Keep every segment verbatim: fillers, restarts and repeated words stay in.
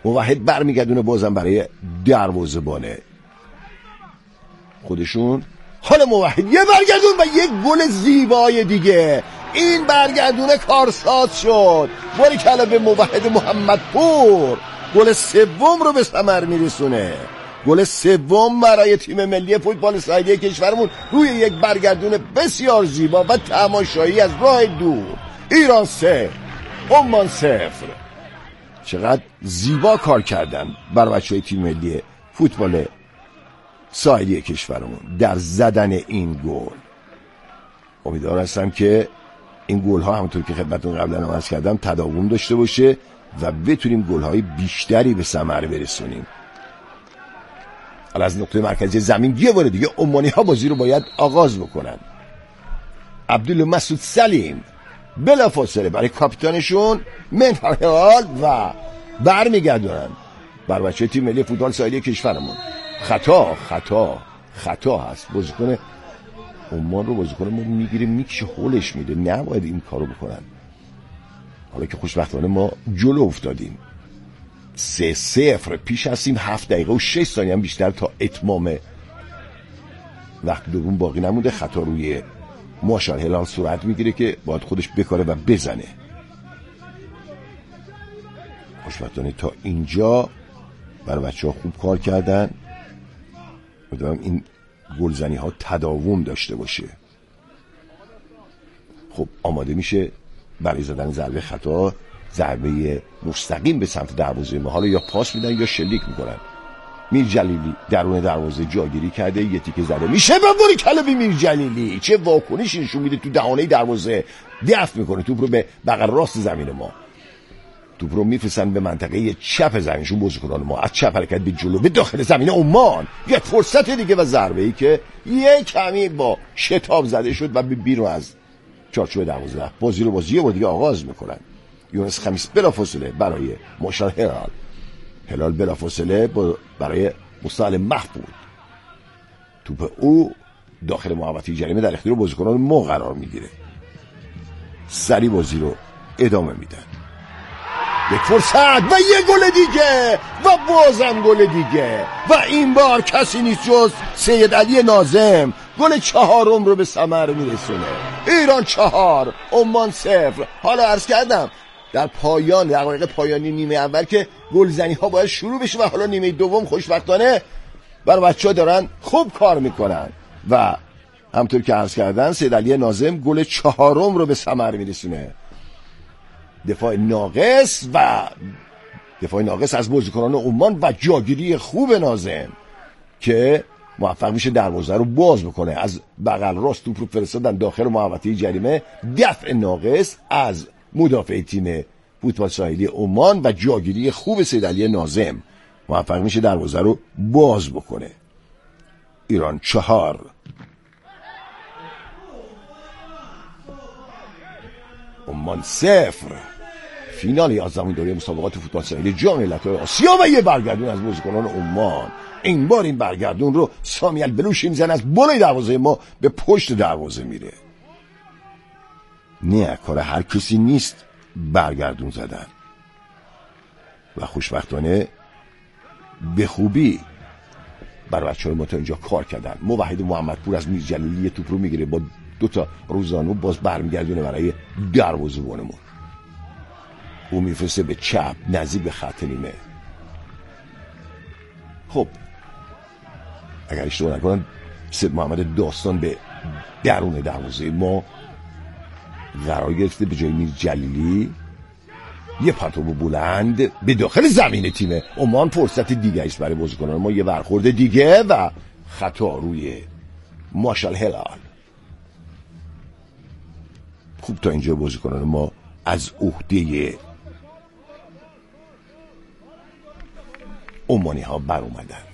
موحد برمیگردونه بازم برای دروازه‌بان خودشون. حالا موحد یه برگردون و یک گل زیبای دیگه. این برگردونه کارساز شد. باریکلا به موحد محمدپور. گل سوم رو به ثمر میرسونه. گل سوم برای تیم ملی فوتبال ساحلی کشورمون روی یک برگردونه بسیار زیبا و تماشایی از راه دور. ایران صفر عمان صفر. چقدر زیبا کار کردن بر بچه‌های تیم ملی فوتبال ساحلی کشورمون در زدن این گل. امیدوار هستم که این گل ها همونطور که خدمتتون قبلا عرض کردم تداوم داشته باشه و بتونیم گل های بیشتری به ثمر برسونیم. حالا از نقطه مرکزی زمین یه بار دیگه عمانی ها بازی رو باید آغاز بکنن. عبدالمسعود سلیم بلافاصله برای کاپیتانشون منفعال و برمیگردونن بر بچه تیم ملی فوتبال ساحلی کشورمون. خطا خطا خطا هست. بازیکن عمان رو بازیکن ما میگیره میکشه هولش میده. نباید این کارو بکنن. حالا که خوشبختانه ما جلو افتادیم سه صفر پیش هستیم. هفت دقیقه و شش ثانیه هم بیشتر تا اتمام وقت دوم باقی نمونده. خطا روی ماشال هلال صورت میگیره که باید خودش بکاره و بزنه. خوشبختانه تا اینجا برای بچه ها خوب کار کردن. امیدوارم این گلزنی ها تداوم داشته باشه. خب آماده میشه برای زدن ضربه خطا. ضربه مستقیم به سمت دروازه ما. حالا یا پاس میدن یا شلیک میکنن. میر جلیلی درون دروازه جاگیری کرده. یه تیکه زده میشه و باریکلا به میر جلیلی. چه واکنشی نشون میده. تو دهانه دروازه دفع میکنه. توپ رو به بغل راست زمین ما. توپ رو میفرستن به منطقه چپ زمینشون. بازیکنان ما از چپ حرکت به جلو به داخل زمین عمان. یک فرصت دیگه و ضربه ای که یک کمی با شتاب زده شد و به بیرون از چارچوب دروازه. بازی رو بازی یه بار دیگه آغاز میکنن. یونس خمیس بلافاصله برای ماشال هلال. هلال بلافاصله برای مستعل محمود. توپ او داخل محوطه جریمه در اختیار بازیکنان ما قرار میگیره. سری بازی رو ادامه میدن. یک فرصت و یک گل دیگه و بازم گل دیگه و این بار کسی نیست جز سید علی ناظم. گل چهارم رو به ثمر میرسونه. ایران چهار عمان صفر. حالا عرض کردم در پایان در دقایق پایانی نیمه اول که گلزنی ها باید شروع بشه و حالا نیمه دوم خوشبختانه برای بچه ها دارن خوب کار میکنن و همطور که عرض کردن سید علی ناظم گل چهارم رو به ثمر میرسونه. دفاع ناقص و دفاع ناقص از بازیکنان عمان و جاگیری خوب ناظم که موفق میشه دروازه رو باز بکنه. از بغل راست توپ رو فرستادن داخل محوطه جریمه. دفع ناقص از مدافع تیم فوتبال ساحلی عمان و جاگیری خوب سید علی ناظم موفق میشه دروازه رو باز بکنه. ایران چهار عمان صفر. فینال یازدهمین دوره مسابقات فوتبال ساحلی جام ملت‌های آسیا و یه برگردون از بازیکنان عمان. این بار این برگردون رو سامی البلوشی میزنه. از بالای دروازه ما به پشت دروازه میره. نه کار هر کسی نیست برگردون زدن و خوشبختانه به خوبی برای بچه‌های ما تا اینجا کار کردن. موحد محمدپور از میر جلیلی توپ رو میگیره با دو تا روزانو باز برمیگردونه برای دروازه‌بانمون. او میفرسته به چپ نزدیک به خط نیمه. خب اگر اشتباه نکنم سید محمد داستان به درون دروازه ما قرار گرفته. به جای میر جلیلی یه پرتاب بلند به داخل زمین تیم عمان. فرصت دیگه است برای بازیکنان ما. یه برخورد دیگه و خطا روی ماشال هلال. خوب تا اینجا بازیکنان ما از عهده عمانی ها بر اومدند.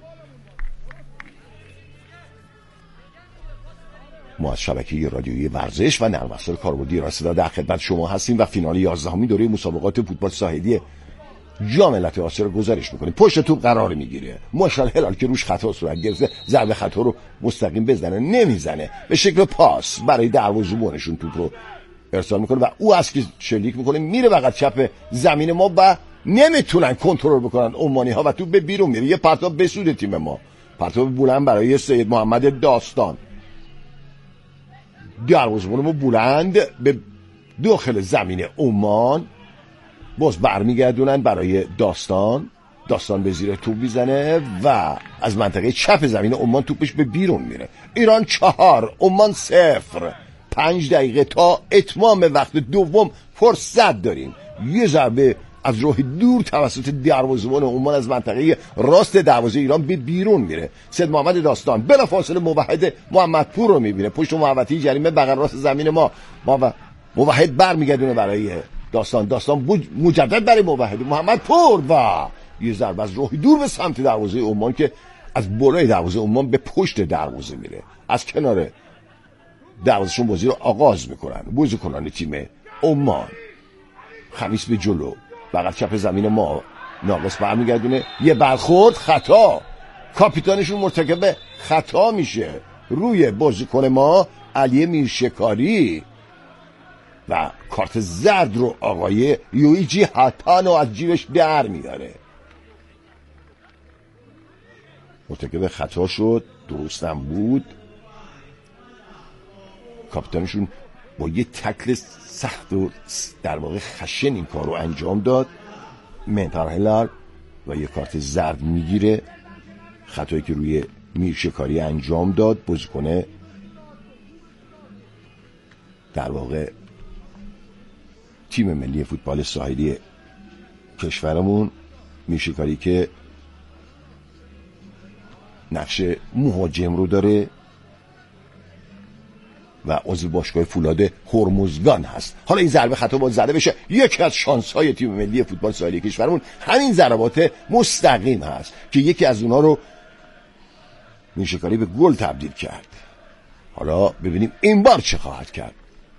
ما از شبکه رادیویی ورزش و نرم افزار کاربردی ایران صدا در خدمت شما هستیم و فینال یازدهمین دوره مسابقات فوتبال ساحلی جام ملت‌های آسیا رو گزارش می‌کنیم. پشت توپ قرار میگیره. ماشال هلال که روش خطا صورت گرفته ضربه خطا رو مستقیم بزنه نمیزنه. به شکل پاس برای دروازه‌بانشون توپ رو ارسال میکنه و او از که شلیک میکنه میره بغل چپ زمین ما و نمیتونن کنترل بکنن عمانی ها و توپ به بیرون میره. یه پرتاب به سود تیم ما، پرتاب بلند برای سید محمد داستان. دروازه‌بان بلند به داخل زمین عمان، باز برمیگردونن برای داستان. داستان به زیر توپ میزنه و از منطقه چپ زمین عمان توپش به بیرون میره. ایران چهار عمان صفر. پنج دقیقه تا اتمام وقت دوم فرصت داریم. یه ضربه از راه دور توسط دروازه‌بان عمان از منطقه راست دروازه ایران به بیرون میره. سید محمد داستان بلافاصله موحد محمدپور رو میبینه پشت محوطه جریمه بغل راست زمین ما. موحد برمیگردونه برای داستان. داستان مجدد برای موحد محمدپور و یه ضربه از راه دور به سمت دروازه عمان که از بالای دروازه عمان به پشت دروازه میره. از کنار دروازه‌شون بازی رو آغاز میکنن بازیکنان تیم عمان. خمیس به جلو بغل چپ زمین ما، ناقص برمیگردونه، یه برخورد خطا، کاپیتانشون مرتکب خطا میشه روی بازیکن ما علی میرشکاری و کارت زرد رو آقای یویجی هاتانو از جیبش در میاره. مرتکب خطا شد، درستم بود. کاپیتانشون با یه تکل سخت و در واقع خشن این کار رو انجام داد. منتر هلال و یه کارت زرد میگیره. خطایی که روی میرشکاری انجام داد بازیکن در واقع تیم ملی فوتبال ساحلی کشورمون، میرشکاری که نقش مهاجم رو داره و عضو باشگاه فولاد هرمزگان هست. حالا این ضربه خطا باید زده بشه. یکی از شانس های تیم ملی فوتبال ساحلی کشورمون همین ضربات مستقیم هست که یکی از اونها رو میرشکاری به گل تبدیل کرد. حالا ببینیم این بار چه خواهد کرد.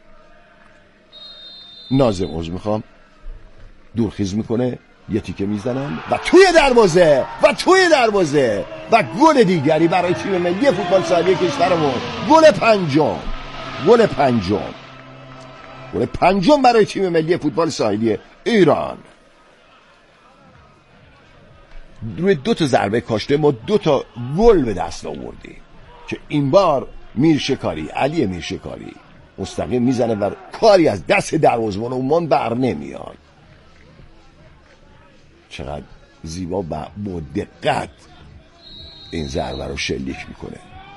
ناظم عذر میخوام دورخیز میکنه، یه تیکه میزنن و توی دروازه و توی دروازه و گل دیگری برای تیم ملی فوتبال ساحلی کشورمون. گل پنجم گل پنجم گل پنجم برای تیم ملی فوتبال ساحلی ایران. روی دو تا ضربه کاشته ما دو تا گل به دست آوردیم که این بار میرشکاری علی میرشکاری مستقیم میزنه و کاری از دست دروازه‌بان عمان بر نمیاد. چقدر زیبا و با دقت این ضربه رو شلیک میکنه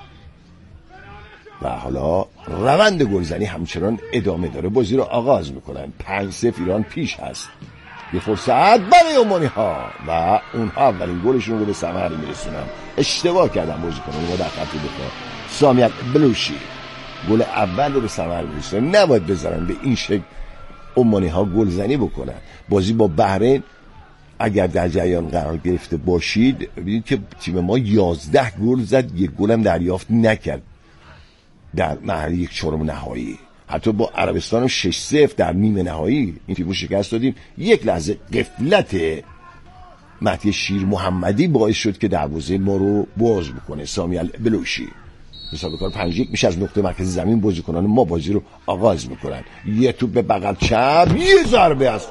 و حالا روند گلزنی همچنان ادامه داره. بازی رو آغاز میکنن. پنج صفر ایران پیش هست. یه فرصت برای عمانی ها و اونها اولین گلشون رو به ثمر میرسونن. اشتباه کردن بازی کنن ما در خط دفاع. سامیت بلوشی گل اول رو به ثمر میرسونن. نباید بذارن به این شکل عمانی ها گلزنی بکنن. بازی با بحرین اگر در جریان قرار گرفته باشید ببینید که تیم ما یازده گل زد، یک گل هم دریافت نکرد در مرحله یک چهارم نهایی. حتی با عربستان شش صفر در نیمه نهایی این تیم رو شکست دادیم. یک لحظه غفلت مهدی شیر محمدی باعث شد که دروازه ما رو باز بکنه. سامیل بلوشی حساب کار پنج یک میشه. از نقطه مرکز زمین بازیکنان ما بازی رو آغاز میکنن. یه توپ به بغل چپ، یه ضربه است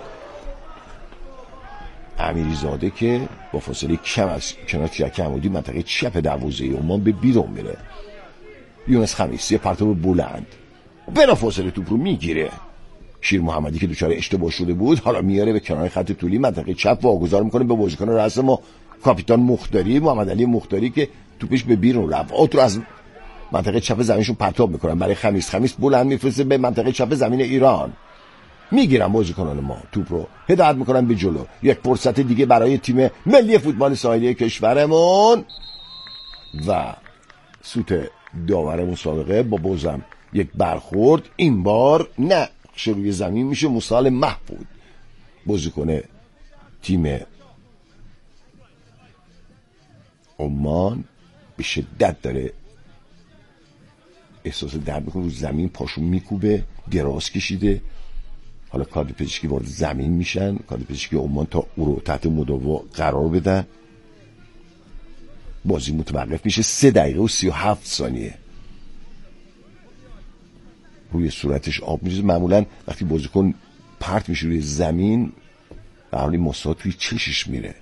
امیری زاده که با فاصله کم از کنار تیرک عمودی منطقه چپ دروازه عمان به بیرون میره. یونس خمیس یه پرتاب بلند بلا فاصله توپ رو میگیره. شیر محمدی که دچار اشتباه شده بود حالا میاره به کنار خط طولی منطقه چپ واگذار میکنه به بازیکن رأس ما کاپیتان مختاری، محمد علی مختاری که توپش به بیرون رفت. آوت رو از منطقه چپ زمینشون پرتاب میکنن برای خمیس. خمیس بلند میفرسته به منطقه چپ زمین ایران. میگیرن بازیکنان ما توپ رو هدایت میکنن به جلو. یک فرصت دیگه برای تیم ملی فوتبال ساحلی کشورمون و سوت داور مسابقه با بازم یک برخورد. این بار نه روی زمین میشه موسی محمود بازیکن تیم عمان به شدت داره احساس درد میکنه. رو زمین پاشو میکوبه، دراز کشیده. حالا کادر پزشکی وارد زمین میشن. کادر پزشکی عمان تا او رو تحت مداوا قرار بدن. بازی متوقف میشه. سه دقیقه و سی و هفت ثانیه. روی صورتش آب میریزه. معمولا وقتی بازیکن پرت میشه روی زمین در حالی مساد توی چشش میره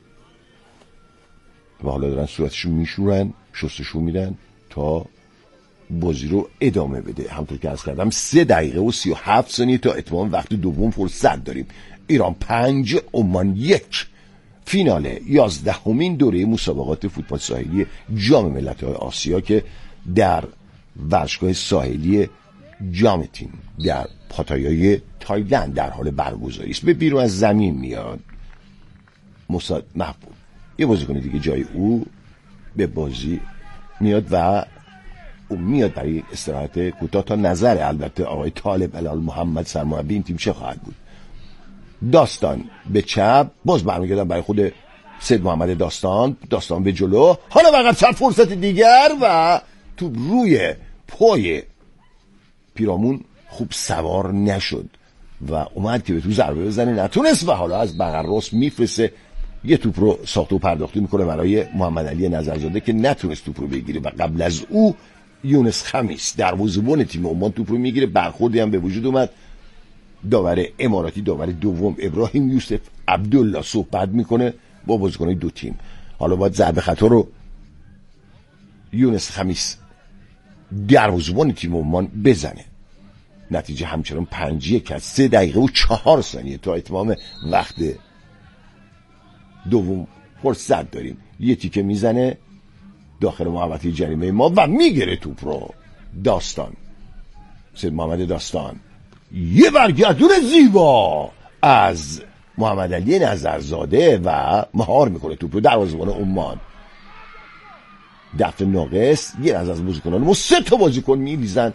و حالا دارن صورتشو میشورن، شستشو میدن تا بازی رو ادامه بده. همونطور که عرض کردم سه دقیقه و سی و هفت ثانیه تا اتمام وقت دوم فرصت داریم. ایران پنج، عمان یک. فینال یازدهمین دوره مسابقات فوتبال ساحلی جام ملت‌های آسیا که در ورزشگاه ساحلی جامتین در پاتایای تایلند در حال برگزاری است. به بیرون از زمین میاد مساد محبوب، یه بازیکن دیگه جای او به بازی میاد و او میاد برای استراحت کوتاه تا نظر البته آقای طالب الال محمد سرمربی این تیم چه خواهد بود. داستان به چپ، باز برمیگردن برای خود سید محمد داستان. داستان به جلو، حالا فقط چند فرصت دیگر و تو روی پای پیرامون خوب سوار نشد و اومد که به تو ضربه بزنه، نتونست و حالا از بغل راست میفرسته یه توپ رو ساخته و پرداختی میکنه برای محمد علی نظرزاده که نتونست توپ رو بگیره و قبل از او یونس خمیس دروازه‌بان تیم عمان توپ رو میگیره. برخوردی هم به وجود اومد. داور اماراتی، داور دوم ابراهیم یوسف عبدالله صحبت میکنه با بازیکن‌های دو تیم. حالا باید ضربه خطا رو یونس خمیس دروازه‌بان تیم عمان بزنه. نتیجه همچنان پنج یک از سه دقیقه و چهار ثانیه تا اتمام وقت دوم فرصت داریم. یه تیکه میزنه داخل محوطه جریمه ما و میگیره توپ رو. داستان، سید محمد داستان، یه برگردون زیبا از محمد علی نظرزاده و مهار میکنه توپ رو. دروازه‌بان عمان دفع ناقص. یه از از بازیکنان ما سه تا بازیکن میریزن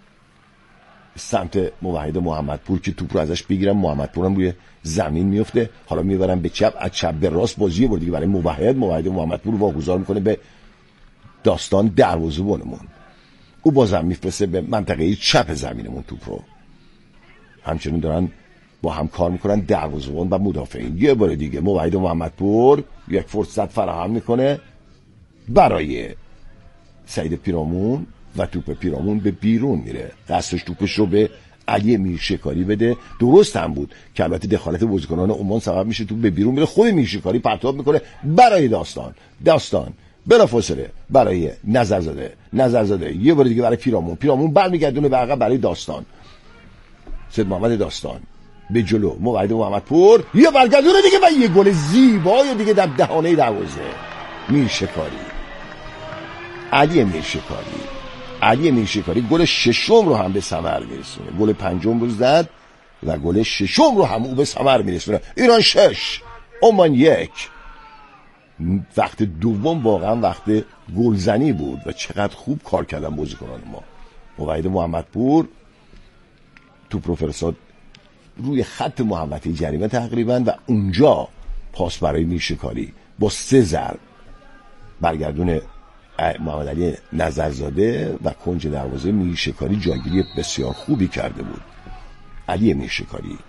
سمت موحد محمدپور که توپ رو ازش بگیرن. محمدپور هم روی زمین میفته. حالا میبرن به چپ، از چپ به راست بازی بود دیگه برای موحد. موحد محمدپور رو واگذار میکنه به داستان دروازه‌بانمون. او بازم میفرسته به منطقه چپ زمینمون توپ رو. همچنین دارن با هم کار میکنن دروازه‌بان و مدافعین. یه بار دیگه موحد محمدپور یک فرصت فراهم میکنه برای سعید پیرامون و توپ پیرامون به بیرون میره. قصدش توپش رو به علی میرشکاری بده. درست هم بود که البته دخالت بازیکنان عمان سبب میشه توپ به بیرون میره. خود میرشکاری پرتاب میکنه برای داستان. داستان بلافاصله برای نظرزاده. نظرزاده یه بار دیگه برای پیرامون. پیرامون برمیگردونه به عقب برای داستان. سید محمد داستان به جلو. موحد محمدپور یه برگردونه دیگه و یه گل زیبای دیگه در دهانه دروازه. میرشکاری، علی میرشکاری. علی میرشکاری گل ششم رو هم به ثمر میرسونه. گل پنجم رو زد و گل ششم رو هم او به ثمر میرسونه. ایران شش، عمان یک. وقت دوم واقعا وقت گلزنی بود و چقدر خوب کار کردن بازیکنان ما. موحد محمدپور توپ رو فرستاد روی خط محوطه جریمه تقریبا و اونجا پاس برای میرشکاری با سه ضرب برگردون محمد علی نظرزاده و کنج دروازه. میرشکاری جایگیری بسیار خوبی کرده بود. علی میرشکاری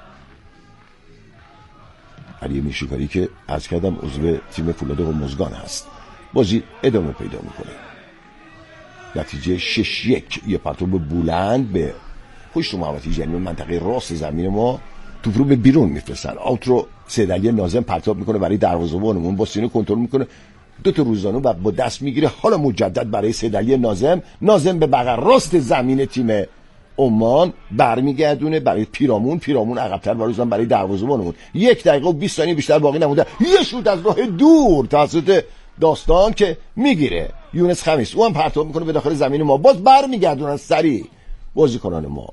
علی میرشکاری که عرض کردم عضو تیم فولاد هرمزگان هست. بازی ادامه پیدا میکنه. نتیجه شش یک. یه پرتاب بلند به پشت محوطه جریمه منطقه راست زمین ما توپ رو به بیرون میفرستن. آوت رو سید علی ناظم پرتاب میکنه برای دروازه‌بانمون. با سینه کنترل میکنه دو تا روزانو و با دست میگیره. حالا مجدد برای سید علی ناظم. ناظم به بغل راست زمین تیم عمان برمیگردونه برای پیرامون. پیرامون عقب‌تر واریزن برای دروازه‌بانمون. یک دقیقه و بیست ثانیه بیشتر باقی نمونده. یه شوت از راه دور توسط داستان که میگیره یونس خمیس. او هم پرتاب میکنه به داخل زمین ما. باز برمیگردونن سریع بازیکنان ما.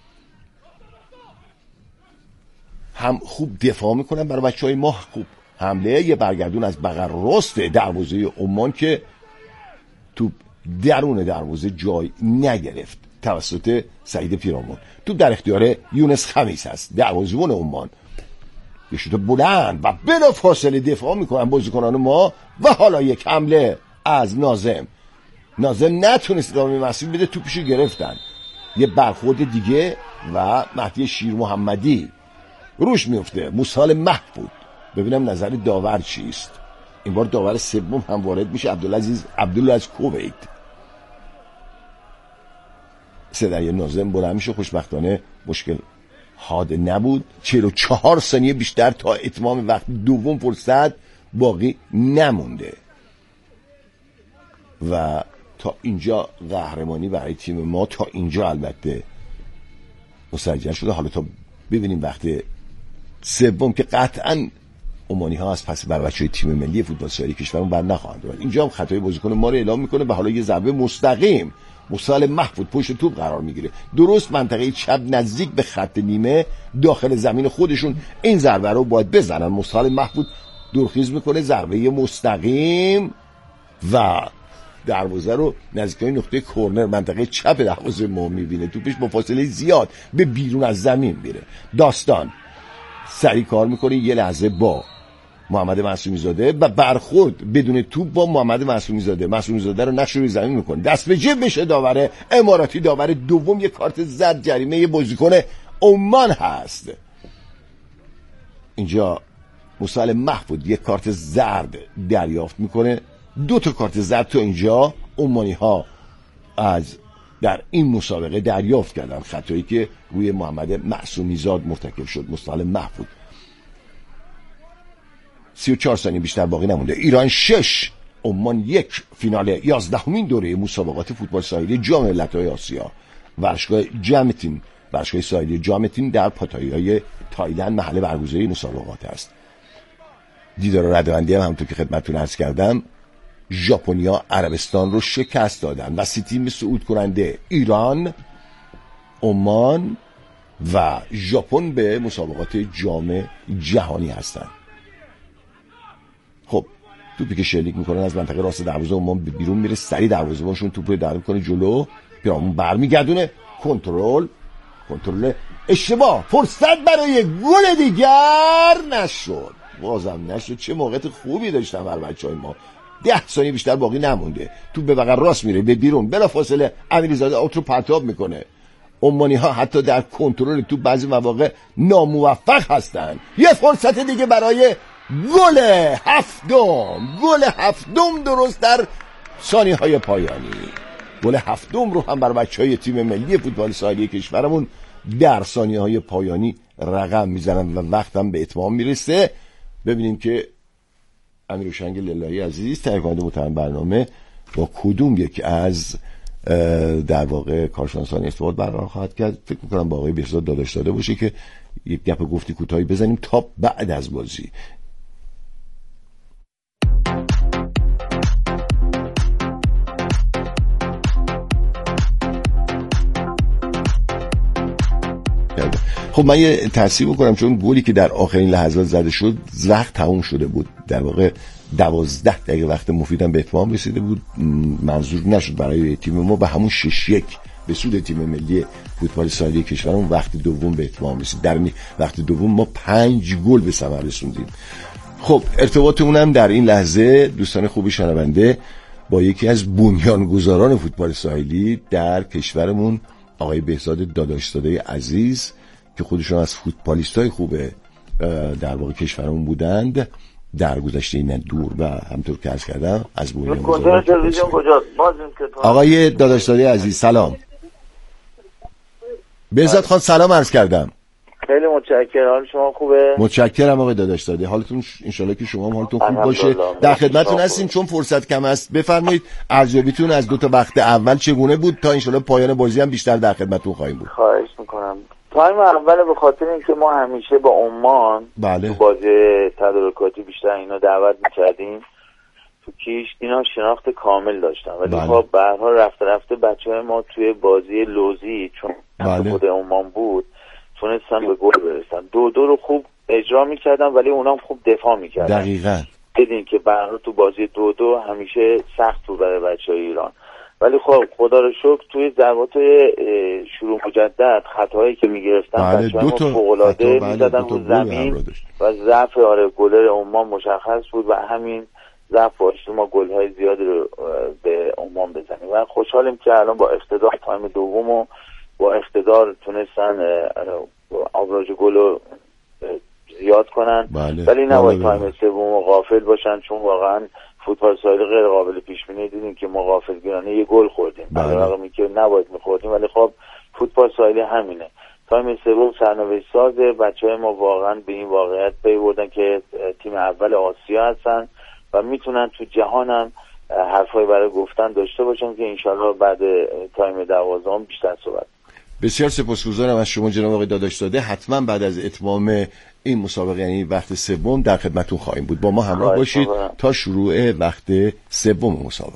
هم خوب دفاع میکنن برای بچهای ما. خوب حمله. یه برگردون از بغل راست دروازه عمان که توپ درون دروازه جای نگرفت توسط سعید پیرامون. توپ در اختیار یونس خمیس هست دروازه‌بان عمان. یه شوت بلند و بلا فاصله دفاع میکنن بازیکنان ما و حالا یک حمله از ناظم. ناظم نتونست ادامه مسیر بده. توپشو گرفتن. یه برخورد دیگه و مهدی شیر محمدی روش میفته. موسال محبود. ببینم نظر داور چیست. این بار داور سوم هم وارد میشه. عبدالعزیز عبدالله از کویت. صدای ناظم بلند میشه. خوشبختانه مشکل حاد نبود. چهل و چهار ثانیه بیشتر تا اتمام وقت دوم فرصت باقی نمونده و تا اینجا قهرمانی برای تیم ما تا اینجا البته مسجل شده. حالا تا ببینیم وقت سوم که قطعاً عمانی ها از پس بر بچهای تیم ملی فوتبال ساحلی کشورمون بر نخواهند اومد. اینجا هم خطای بازیکن ما رو اعلام میکنه و حالا یه ضربه مستقیم مسالم محفوظ پشت توپ قرار میگیره، درست منطقه چپ نزدیک به خط نیمه داخل زمین خودشون. این ضربه رو باید بزنن. مسالم محفوظ دورخیز میکنه، ضربه مستقیم و دروازه رو نزدیکای نقطه کرنر منطقه چپ دروازه ما میبینه. توپش با فاصله زیاد به بیرون از زمین میره. داستان سریع کار میکنه یه لحظه با محمد معصومی زاده و برخورد بدون توپ با محمد معصومی زاده. معصومی زاده رو نقش روی زمین میکنه، دست به جیب بشه داوره اماراتی. داور دوم یه کارت زرد جریمه یه بازیکن عمان هست. اینجا مسالم محفوظ یه کارت زرد دریافت میکنه. دو تا کارت زرد تو اینجا عمانی ها از در این مسابقه دریافت کردن، خطایی که روی محمد معصومی زاد مرتکب شد. مسالم محفوظ. سی و چهار ثانیه بیشتر باقی نمونده. ایران شش عمان یک. فینال یازدهمین دوره مسابقات فوتبال ساحلی جام ملت‌های آسیا، ورزشگاه جامتین، ورزشگاه ساحلی جامتین در پاتایای تایلند محل برگزاری مسابقات است. دیدار ردبندی هم همونطور که خدمتتون عرض کردم ژاپنیا عربستان رو شکست دادن و سی تیم صعود کننده ایران، عمان و ژاپن به مسابقات جام جهانی هستند. خب توپی که شلیک میکنن از منطقه راست دروازه عمان بیرون میره، سری دروازه‌بانشون توپ رو در میکنه جلو، پیرامون برمیگردونه، کنترل کنترل اشتباه، فرصت برای گل دیگر نشد. بازم نشد. چه موقعیت خوبی داشتن بر بچهای ما. ده ثانیه بیشتر باقی نمونده. توپ به بغل راست میره به بیرون، بلافاصله امیرزاده آوت رو پرتاب میکنه. عمانی ها حتی در کنترل توپ بعضی مواقع ناموفق هستن. یه فرصت دیگه برای گل هفتم. گل هفتم درست در ثانیه های پایانی. گل هفتم رو هم بر بچهای تیم ملی فوتبال ساحلی کشورمون در ثانیه های پایانی رقم میزنن و وقت هم به اتمام میرسه. ببینیم که امیر هوشنگ للهی عزیز تهیه کننده محترم برنامه با کدوم یک از در واقع کارشناسان ارتباط برقرار خواهد کرد. فکر میکنم با آقای بهزاد داداش داده باشه که یک گپ گفتی کوتاهی بزنیم تا بعد از بازی. خب من یه تصحیح بکنم، چون گلی که در آخرین لحظات زده شد وقت تموم شده بود. در واقع دوازده دقیقه وقت مفیدم به اتمام رسیده بود، منظور نشد برای تیم ما به همون شش یک به سود تیم ملی فوتبال ساحلی کشورمون وقت دوم به اتمام رسید. در وقت دوم ما پنج گل به ثمر رسوندیم. خب ارتباطمون هم در این لحظه دوستان خوبی شنونده با یکی از بنیانگذاران فوتبال ساحلی در کشورمون آقای بهزاد داداشزاده عزیز که خودشون از فوتبالیستای خوبه در واقع کشورمون بودند در گذشته این دور و همطور که عرض کردم از بنیانگذاران تلویزیون کجاست. آقای داداشزاده عزیز سلام. بهزاد خان سلام عرض کردم. خیلی متشکرم. حال شما خوبه؟ متشکرم آقای داداشزاده. حالتون انشالله که شما هم حالتون خوب باشه. در خدمتتون هستیم. چون فرصت کم است بفرمایید ارزیابیتون از دو تا وقت اول چگونه بود تا انشالله پایان بازی هم بیشتر در خدمتتون خواهیم بود. خواهش میکنم. تایم اول به خاطر اینکه ما همیشه با عمان بله. تو بازی تدارکاتی بیشتر اینا دعوت میکردیم تو کیش، اینا شناخت کامل داشتن ولی بله. خب به هر حال رفته رفته بچهای ما توی بازی لوزی چون بله. خود عمان بود تونستن به گل برسن. دو دو رو خوب اجرا میکردن ولی اونام خوب دفاع میکردن. دقیقاً دیدین که به هر حال تو بازی دو دو همیشه سخت بود برای بچهای ایران. ولی خب خدا رو شکر توی ضربات شروع مجدد خطاهایی که میگرفتن بله بچه‌ها فوق‌العاده میزدن رو زمین و ضعف آره گلر عمان مشخص بود و همین ضعف باعث ما گل‌های زیادی رو به عمان بزنیم و خوشحالیم که الان با اقتدار تایم دومو با اقتدار تونستن آوراژ گل رو زیاد کنن. بله. ولی نباید تایم سومو غافل باشن چون واقعا فوتبال ساحلی غیر قابل پیش بینی. دیدیم که ما غافلگیرانه یه گل خوردیم بله. برای که نباید می‌خوردیم ولی خب فوتبال ساحلی همینه. تایم سوم سرنوشت سازه. بچه‌های ما واقعا به این واقعیت پی بردن که تیم اول آسیا هستن و میتونن تو جهان هم حرفای برای گفتن داشته باشن که انشالله بعد تایم دوازدهم بیشتر صحبت. بسیار سپاسگزارم از شما جناب آقای داداشزاده. حتما بعد از اتمام این مسابقه یعنی وقت سوم در خدمتتون خواهیم بود. با ما همراه باشید تا شروع وقت سوم مسابقه.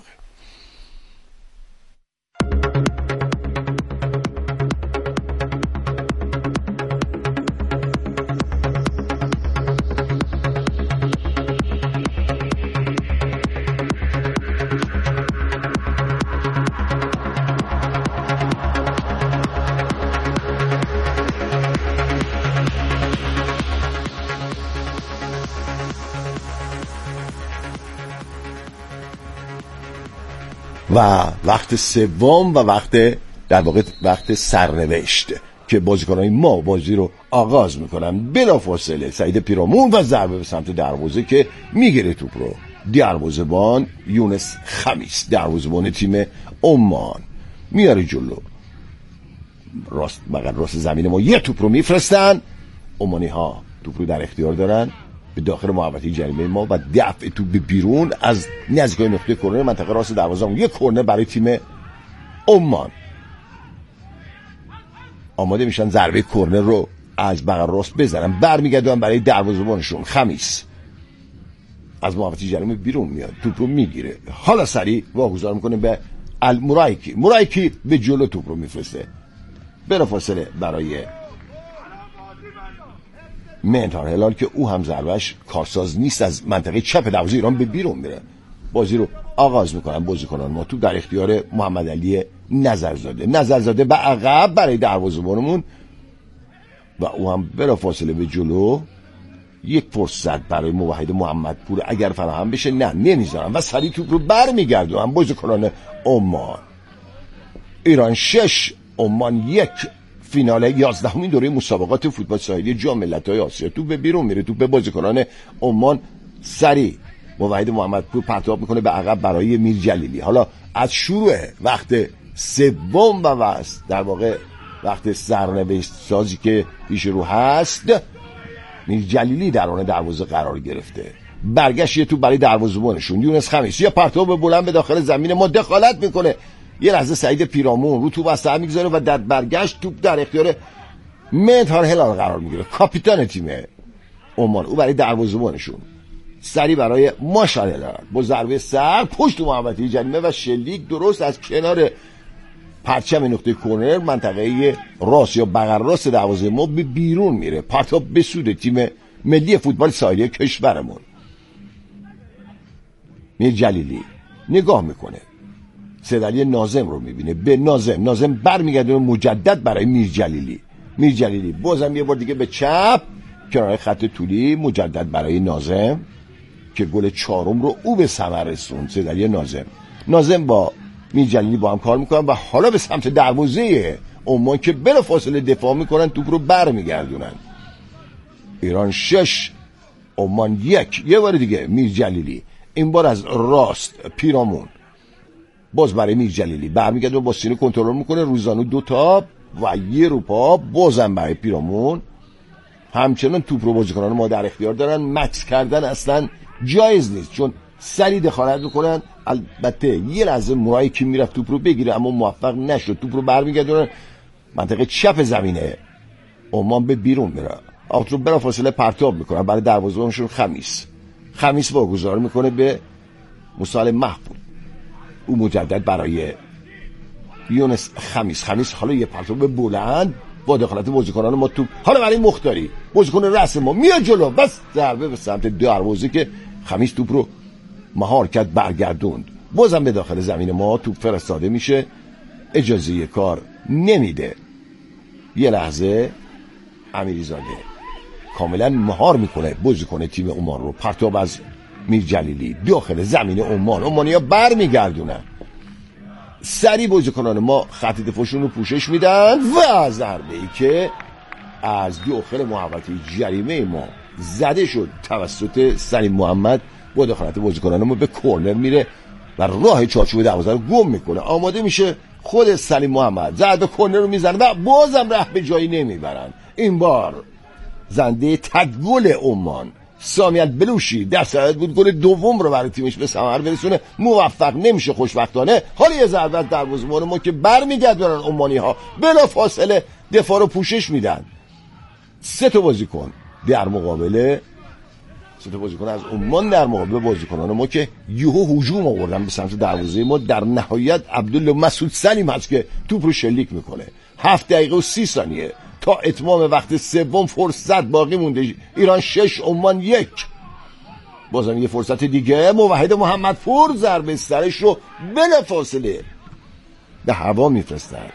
و وقت سوم و وقت در واقع وقت سرنوشت که بازیکنان ما بازی رو آغاز میکنن. بلافاصله سعید پیرامون و ضربه به سمت دروازه که میگیره توپ رو دروازه‌بان یونس خمیس، دروازه‌بان تیم عمان، میاره جلو راست بغل راست زمین ما یه توپ رو میفرستن. عمانی ها توپ رو در اختیار دارن به داخل محوطه جریمه ما و دفع توپ به بیرون از نزدیک نقطه کرنر منطقه راست دروازه. یک کرنر برای تیم عمان. آماده میشن ضربه کرنر رو از بغل راست بزنن، برمیگردن برای دروازه‌بانشون خمیس از محوطه جریمه بیرون میاد، توپ رو میگیره، حالا سریع واگذار میکنه به المرایکی. مرایکی به جلو توپ رو میفرسته بلافاصله برای مهدار هلال که او هم ضربهش کارساز نیست، از منطقه چپ دروازه ایران به بیرون میره. بازی رو آغاز میکنن بازیکنان ما. توپ در اختیار محمد علی نظرزاده. نظرزاده به عقب برای دروازه‌بانمون و او هم بلافاصله به جلو. یک فرصت برای موحد محمدپور اگر فراهم بشه، نه نمیذارن و سریع توپ رو برمیگردونن بازیکنان عمان. ایران شش عمان یک. فینال یازدهمین دوره مسابقات فوتبال ساحلی جام ملت‌های آسیا. توپ به بیرون میره، توپ به بازیکنان عمان. سریع موحد محمدپور پرتاب میکنه به عقب برای میر جلیلی. حالا از شروع وقت سوم و وست در واقع وقت سرنوشت سازی که پیش رو هست، میر جلیلی در آن دروازه قرار گرفته. برگشت یه توپ برای دروازه‌بانشون یونس خمیس، یا پرتاب بلند به داخل زمین ما دخالت میکنه. یه لحظه سعید پیرامون رو توپ از سر میگذاره و در برگشت توپ در اختیار مهدار هلال قرار میگیره، کاپیتان تیم عمان. او برای دروازه‌بانشون سری برای ماشال هلال با ضربه سر پشت محوطه جریمه و شلیک درست از کنار پرچم نقطه کرنر منطقه راست یا بغل راست دروازه ما به بیرون میره. پرتاب به سود تیم ملی فوتبال ساحلی کشورمون. میر جلیلی نگاه میکنه، سیدعلی ناظم رو میبینه، به ناظم ناظم برمیگردونه مجدد برای میر جلیلی. میر جلیلی بازم یه بار دیگه به چپ کنار خط طولی مجدد برای ناظم که گل چهارم رو او به ثمر رسوند. سیدعلی ناظم ناظم با میر جلیلی با هم کار میکنن و حالا به سمت دروازه عمان که بلافاصله دفاع میکنن، توپ رو برمیگردونن. ایران شش عمان یک. یه بار دیگه میر جلیلی، این بار از راست پیرامون، باز برای میر جلیلی برمیگرده و با سینه کنترل میکنه. روزانو دو تا و یه رو پا، بازم برای پیرامون. همچنان توپ رو بازیکنان ما در اختیار دارن. مکس کردن اصلا جایز نیست چون سری دخالت میکنن. البته یه لحظه مرایی که میرفت توپ رو بگیره اما موفق نشد. توپ رو برمیگردونن منطقه چپ زمینه عمان به بیرون میره. آوت رو بلافاصله پرتاب میکنن برای دروازه‌بانشون خمیس. خمیس واگذار میکنه به مصالح محمود. او مجدد برای یونس خمیس. خمیس حالا یه پرتاب بلند با دخالت بازیکنان ما توپ حالا برای مختاری، بازیکن رأس ما، میاد جلو، بس ضربه به سمت دروازه که خمیس توپ رو مهار کرد، برگردوند. بازم به داخل زمین ما توپ فرستاده میشه، اجازه کار نمیده. یه لحظه امیریزاده کاملا مهار میکنه بازیکن تیم عمان رو. پرتاب از میر جلیلی داخل زمین عمان. عمانی‌ها برمیگردونن. سری بازیکنان ما خط دفاعشون رو پوشش میدن و ضربه‌ای که از داخل محوطه جریمه ما زده شد توسط سلیم محمد با دخالت بازیکنان ما به کرنر میره و راه چارچوب دروازه رو گم میکنه. آماده میشه خود سلیم محمد ضربه کرنر رو میزنه و بازم ره به جایی نمیبرن. این بار زنده تدگل عمان سامی البلوشی در صدد بود گل دوم رو برای تیمش به ثمر برسونه، موفق نمیشه خوشبختانه. حالا یه ضربه از دروازه‌بان ما که برمیگردونن عمانی ها بلا فاصله دفاع رو پوشش میدن. سه تا بازیکن در مقابله سه تا بازیکن از عمان در مقابل بازیکنان ما که یهو هجوم آوردن به سمت دروازه ما. در نهایت عبدالله مسعود سلیم هست که توپ رو شلیک میکنه. هفت دقیقه و سی ثانیه تا اتمام وقت سوم فرصت باقی مونده. ایران شش عمان یک. بازم یه فرصت دیگه، موحد محمدپور ضربه سرش رو بلا فاصله به هوا میفرستند.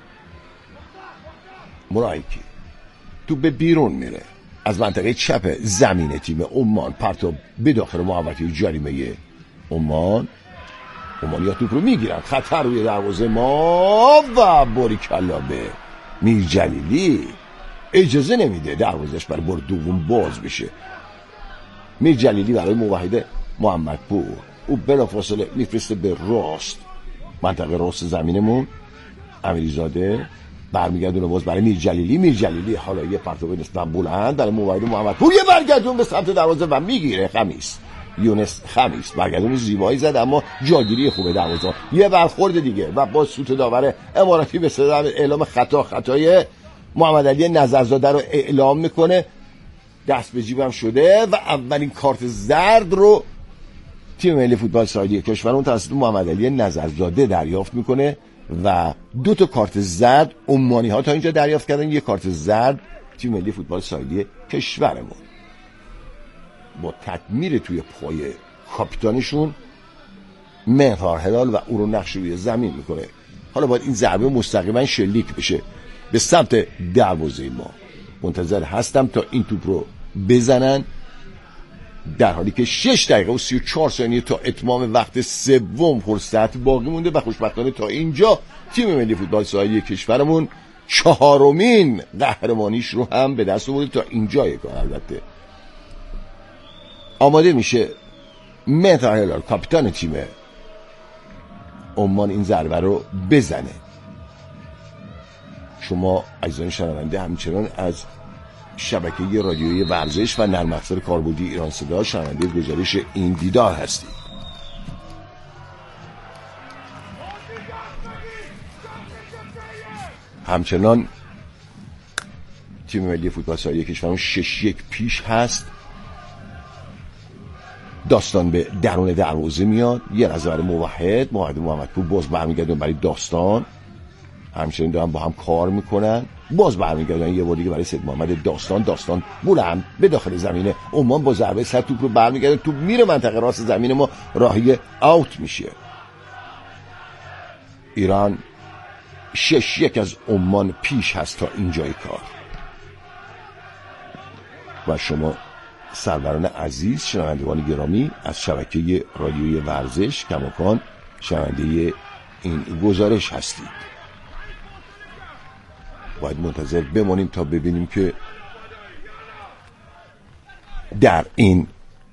مرایکی تو به بیرون میره از منطقه چپ زمین تیم عمان، پرتاب به داخل محوطه جریمه عمان. عمانی ها توپ رو میگیرن، خطر روی دروازه ما و باریکلا به میر جلیلی اجازه نمیده دروازش برای بار دوم باز بشه. میر جلیلی برای موحد محمدپور، او بلافاصله میفرسته به راست منطقه راست زمینمون. امیریزاده برمیگردونه باز برای میر جلیلی. میر جلیلی حالا یه پرتاب نسبت بلند برای موحد محمدپور، یه برگردون به سمت دروازه و میگیره. خمیس یونس خمیس برگردون زیبایی زد اما جاگیری خوبه دروازه. یه برخورد دیگه و باز سوت داور اماراتی به صدر اعلام خطا خطای محمد علی نظرزاده رو اعلام میکنه. دست به جیبم شده و اولین کارت زرد رو تیم ملی فوتبال ساحلی کشورمون توسط محمد علی نظرزاده دریافت میکنه و دو تا کارت زرد عمانی ها تا اینجا دریافت کردن. یک کارت زرد تیم ملی فوتبال ساحلی کشورمون با تدمیر توی پای کاپیتانشون مهران هلال و او رو نقش روی زمین میکنه. حالا باید این ضربه مستقیما شلیک بشه به سمت دروازه ما. منتظر هستم تا این توپ رو بزنن، در حالی که شش دقیقه و سی و چهار ثانیه تا اتمام وقت سوم فرصت باقی مونده و خوشبختانه تا اینجا تیم ملی فوتبال ساحلی کشورمون چهارمین قهرمانیش رو هم به دست آورده. تا اینجای کار البته آماده میشه مهران هلال کاپیتان تیم عمان این ضربه رو بزنه. شما عزیزان شنونده همچنان از شبکه رادیویی ورزش و نرم افزار کاربردی ایران صدا شنونده گزارش این دیدار هستید. همچنان تیم ملی فوتبال ساحلی کشورمون شش یک پیش هست. داستان به درون دروازه میاد، یه لحظه برای موحد موحد محمدپور باز برمیگردن برای داستان، همچنین دارن با هم کار میکنن. باز برمیگردن یه بار دیگه برای سید محمد داستان. داستان بلند به داخل زمین عمان با ضربه سر توپ رو برمیگردن، توپ میره منطقه راست زمین ما، راهی اوت میشه. ایران شش یک از عمان پیش هست تا اینجای کار. و شما سروران عزیز شنوندگان گرامی از شبکه رادیویی ورزش کماکان شنونده این گزارش هستید. باید منتظر بمانیم تا ببینیم که در این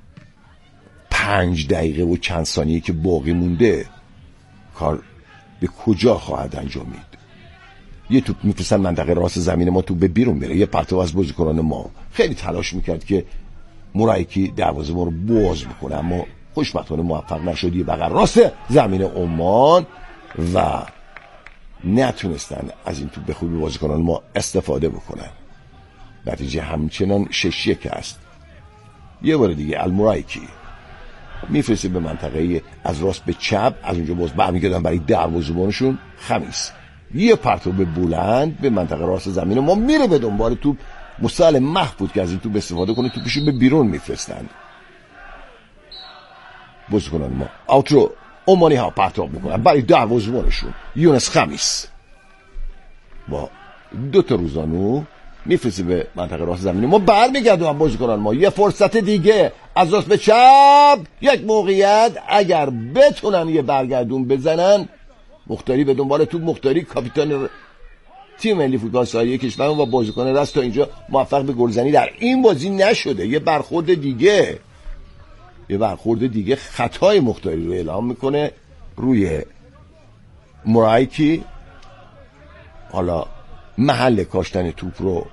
پنج دقیقه و چند ثانیه که باقی مونده کار به کجا خواهد انجامید. یه توپ میفرستن منطقه راست زمین ما، توپ به بیرون میره. یه پرتاب از بازیکنان ما خیلی تلاش میکرد که مرایکی دروازه ما رو باز بکنه اما خوشبختانه موفق نشد. یه بغل راست زمین عمان و نتونستن از این توپ به خوبی بازیکنان ما استفاده بکنن. نتیجه همچنان شش یک است. یه بار دیگه المرایکی میفرسته به منطقه از راست به چپ، از اونجا باز برمیگردن برای دروازه‌بانشون. خمیس یه پرتاب بلند به منطقه راست زمین ما میره به دنبال توپ. مستعل محفوظ که از این توپ استفاده کنه، توپشو به بیرون میفرستن. بازیکنان ما اوت رو عمانی ها پرتاب میکنن برای دروازه‌بانشون. یونس خمیس با دو تا روزانو میفرسته به منطقه راست زمین ما، برمیگردن بازیکنان ما. یه فرصت دیگه از راست به چپ، یک موقعیت اگر بتونن یه برگردون بزنن. مختاری به دنبال توپ. مختاری کاپیتان تیم ملی فوتبال ساحلی کشورمون و بازیکن راست تا اینجا موفق به گلزنی در این بازی نشده. یه برخورد دیگه یه برخورد دیگه خطای مختاری رو اعلام میکنه روی مرایکی حالا محل کاشتن توپ رو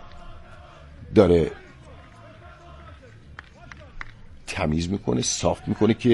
داره تمیز میکنه، صاف میکنه که